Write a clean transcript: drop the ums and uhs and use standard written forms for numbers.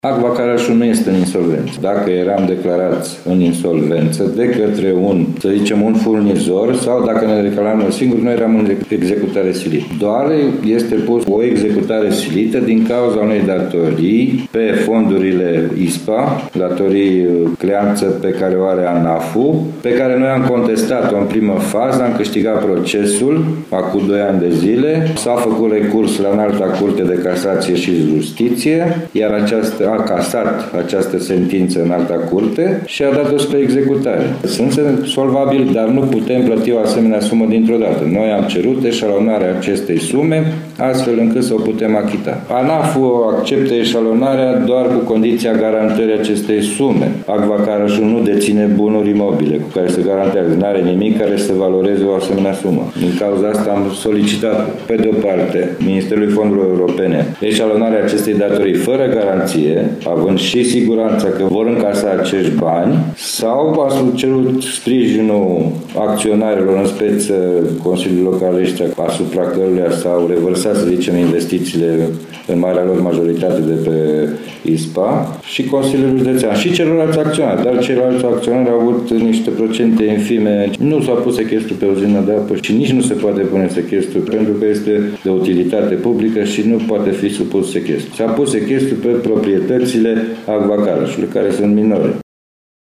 Agva Carașul nu este în insolvență. Dacă eram declarați în insolvență de către să zicem, un furnizor sau dacă ne declaram noi singuri, noi eram în executare silită. Doar este pus o executare silită din cauza unei datorii pe fondurile ISPA, datorii creanță pe care o are ANAF-ul, pe care noi am contestat-o în primă fază, am câștigat procesul acum 2 ani de zile, s-a făcut recurs la Înalta Curte de Casație și Justiție, iar a casat această sentință în Alta Curte și a dat-o spre executare. Sunt solvabili, dar nu putem plăti o asemenea sumă dintr-o dată. Noi am cerut eșalonarea acestei sume, astfel încât să o putem achita. ANAF-ul acceptă eșalonarea doar cu condiția garantării acestei sume. Agva Carașul nu deține bunuri imobile cu care se garantează. Nu are nimic care să valoreze o asemenea sumă. Din cauza asta am solicitat, pe de o parte, Ministerului Fondurilor Europene eșalonarea acestei datorii fără garanție, având și siguranța că vor încasa acești bani, sau a cerut sprijinul acționarilor, în speță Consiliul Localești, asupra căruia s-au revărsat, să zicem, investițiile în marea lor majoritate de pe ISPA și Consiliul Județean și celorlalți acționari. Dar ceilalți acționari au avut niște procente infime. Nu s-a pus sechestru pe uzină de apă și nici nu se poate pune sechestru pentru că este de utilitate publică și nu poate fi supus sechestru. S-a pus sechestru pe proprietățile Agva Carașului, care sunt minore.